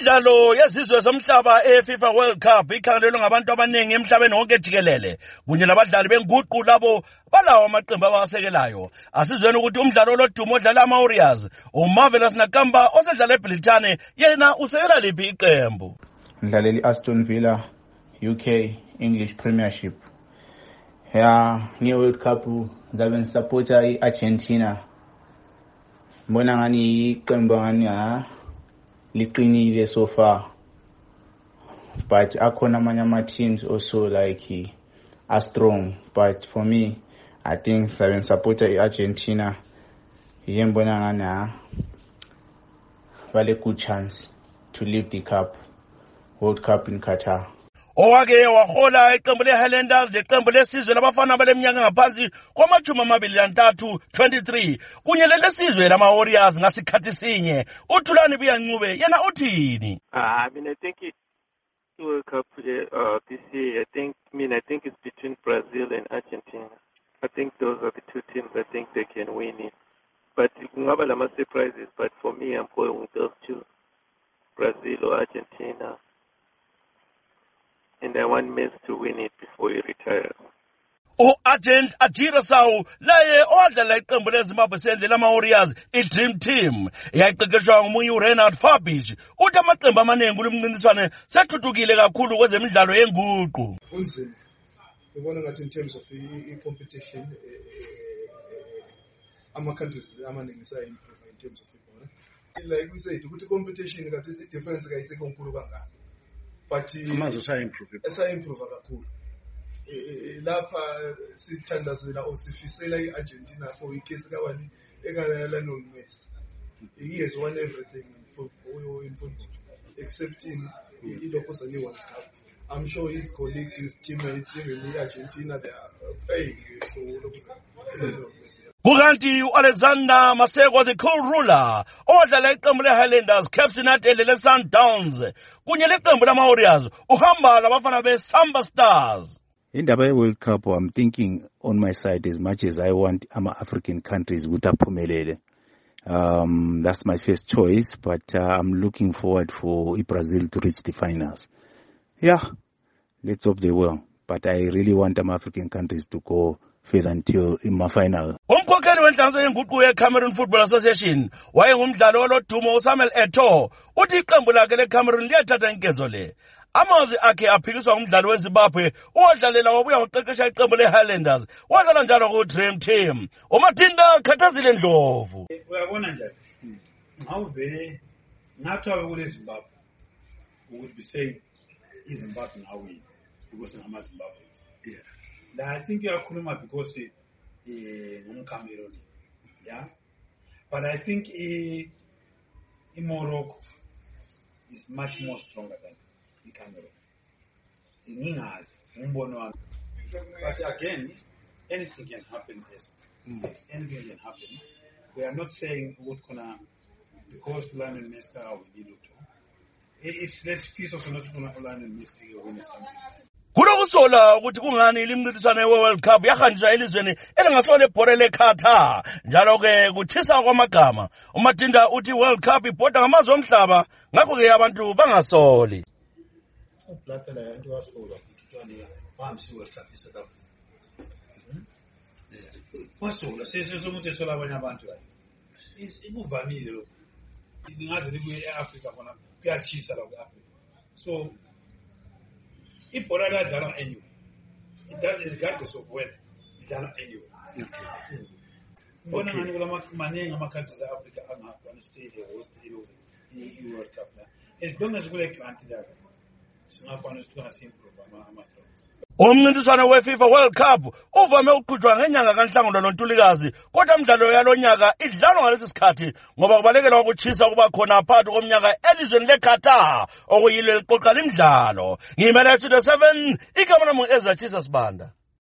Imidlalo yezizwe zomhlaba eFIFA World Cup ikhangelelwe ngabantu abaningi emhlabeni wonke jikelele kunye labadlali benguqu labo balawo amaqembu abasekelayo. Asizweni ukuthi umdlalo olodumo odlala ama-Warriors uMarvelous Nakamba osedlala eBrithani yena usekela liphi iqembu? Ngidlalela iAston Villa UK English Premiership. Nge-World Cup ngizabe ngisupporta i-Argentina. Mbona ngani iqembu ngani liqinile so far, but akhona amanye ama-teams also like are strong, but for me I think ngizabe ngisupporta i-Argentina. Yiye mbona ngani vale good chance to lift the cup, World Cup in Qatar. Owake wahola iqembu leHighlanders leqembu lesizwe labafana baleminyaka ngaphansi kwama-23 23 kunye lelesizwe lama-Warriors ngasikhathi sinye. uThulani Buyancube yena uthini? I think it World Cup this year, I think it's between Brazil and Argentina. I think those are the two teams I think they can win it. But kungaba lama surprises, but for me I'm going with those two, Brazil or Argentina. And I want Messi to win it before he retires. U-Agent Ajira Sawu laye owadlala iqembu leZimbabwe sendlela ama-Warriors i-Dream Team yayiqeqeshwa ngomunye uReinhard Fabish uthi amaqembu amaningi kulo mncintiswane sethuthukile kakhulu kwezemidlalo yenguqu. Unzima ubona ngathi in terms of i-competition ama-countries amaningi sa-improve in terms of football. Like we said ukuthi competition kathi i-difference kayisekho nkulu kangaka. But amazwe sa-improve kakhulu. Lapha sithandazela osifisela i-Argentina for icase kabani ekalala noMessi. He has won everything in football except in the World Cup. I'm sure his colleagues, his teammates, even in Argentina, they are praying for Messi. Kukanti uAlexander Maseko the co-ruler owadlala iqembu leHighlanders, Cape United leSundowns kunye leqembu lama-Warriors uhamba labafana beSamba Stars. Indaba ye-World Cup, I'm thinking on my side as much as I want African countries ukuthi aphumelele. That's my first choice, but I'm looking forward for Brazil to reach the finals. Yeah, let's hope they will. But I really want African countries to go further until in my final. Umkhokheli wenhlanganiso yenguqu yeCameroon Football Association wayengumdlali olodumo uSamuel Eto'o uthi iqembu lakhe leCameroon liyathatha inkezo le. Amazwi akhe aphikiswa ngumdlali weZimbabwe owadlalela wabuya waqeqesha iqembu leHighlanders wadlala njalo ku-Dream Team. uMatinda Khathazile Ndlovu. Uyabona njani ngawuvele ngathi wabe kule Zimbabwe ukuthi be saying iZimbabwe now win because ngamaZimbabweans. Yeah. I think uyakhuluma because ngumCameroon. Yeah. But I think Morocco is much more stronger than Cameroon. But again, anything can happen. Anything can happen. We are not saying what gonna because Lionel Messi we need to. It's less piece of not Lionel Messi win something. Kulokusola ukuthi kungani limncintiswane we-World Cup yahanjiswa elizweni elingasole ibhora leQatar. Njalo ke kuthisa kwamagama. uMatinda uthi World Cup ibhoda ngamazwe omhlaba ngakho ke abantu bangasoli. Uplathela yantu wasola ukuthi bahamsi World Cup eSouth Africa. Wasola sesomuntu esola abanye abantu la. Ikuvamile lo. Ningaze libuye eAfrica khona kuyachisa la kweAfrica. So ibhola ladlala anyway. It doesn't regardless of when it done anyway. Mbona ngani kula maningi ama-countries e-Africa angakwana stay host i-World Cup la. As long as kule grant la singakwana ukuthi simprove ama-grounds. Umncintiswane weFIFA World Cup uvame ukuqhutshwa ngenyanga kaNhlangula noNtulikazi, kodwa imidlalo yalonyaka idlalwa ngalesi sikhathi ngoba kubalekelwa ukuchisa kuba khona phakathi komnyaka elizweni leQatar okuyilo liqoqa imidlalo. Ngimele Studio 7 igama lami Ezra Chisa Sibanda.